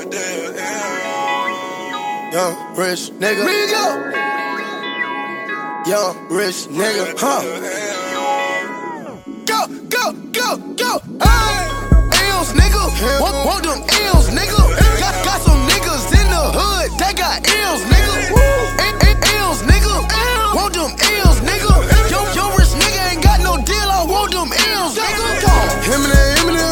Young rich nigga. Young rich nigga. Go. Hey, L's nigga. Want them L's nigga. Got some niggas in the hood. They got L's nigga. L's nigga. Want them L's nigga. Yo rich nigga ain't got no deal. I want them L's nigga. Eminem.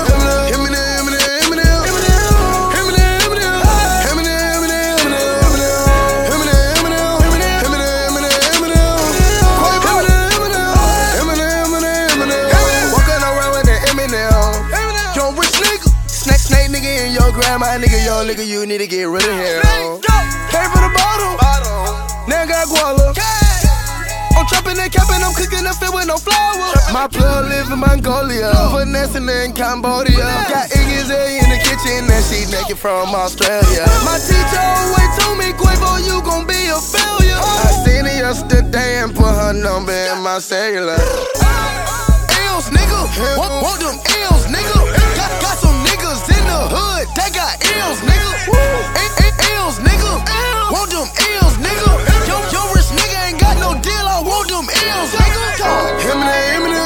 My nigga, young nigga, you need to get rid of him. Came from the bottom, now got guala. I'm trapping and capping, I'm cooking the fit with no flour. My plug live in Mongolia, finessing in Cambodia. Got Iggy's in the kitchen, and she naked from Australia. My teacher always told me, Quavo, you gon' be a failure. I seen her yesterday and put her number in my cellular. L's nigga, want them L's nigga. Got some niggas in the hood, they got L's nigga. L's nigga, want them L's nigga. Yo rich nigga ain't got no deal, I want them L's nigga. Eminem.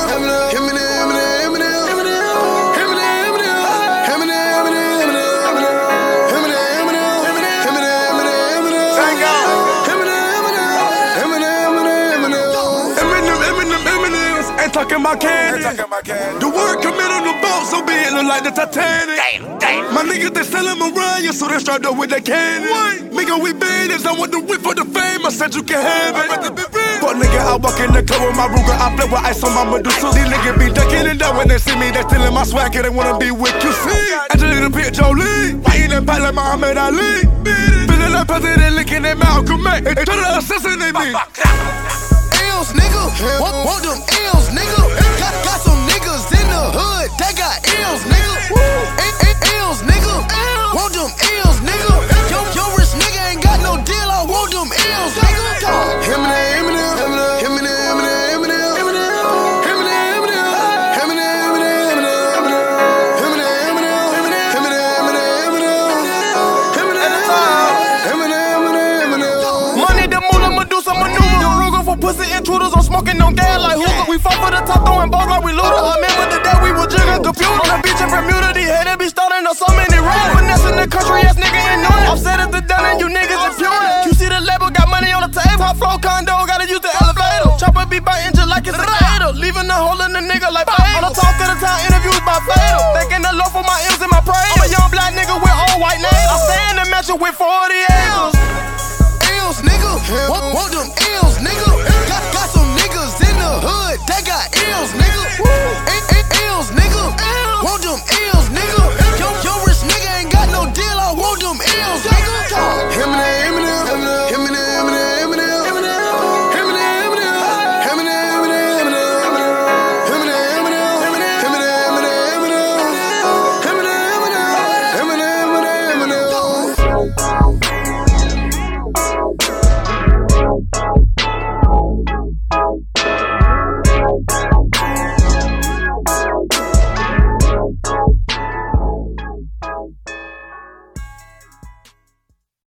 Talking about candy. The word commit on the boat, so be it look like the Titanic. Damn. My niggas, they sell them around you, so they strapped up with that candy. Nigga, we banners, I want the whip for the fame, I said you can have it. But nigga, I walk in the club with my Ruger, I play with ice on my Medusa. These niggas be ducking and down when they see me, they stealing my swag, they wanna be with you, see. Angelina Pitt, Jolie, fighting that back like Muhammad Ali. Feeling like President Lincoln and Malcolm X, they try to assassinate me. L's nigga, want them L's nigga. Got some niggas in the hood, they got L's nigga. L's nigga, want them L's nigga. Yo rich nigga ain't got no deal, I want them L's nigga. Eminem. Pussy intruders, I'm smoking on gas like hookah. We fought for the top, throwing balls like we looted. I remember the day we was jigging computer. On the beach in Bermuda, these haters be starting up so many rats. Finessing the country ass nigga ain't know it. I'm set at the down and you niggas impudent. You see the label, got money on the table. Top floor condo, gotta use the elevator. Chopper be biting just like it's a gator. Leaving the hole in the nigga like fatal. On the talk of the town, interviews by fatal. Thanking the Lord for my M's and my praise. I'm a young black nigga with all white names. I stay in the mansion with 40 acres. L's nigga, want them L's nigga. Got some niggas in the hood, they got L's nigga. L's nigga, want them L's nigga.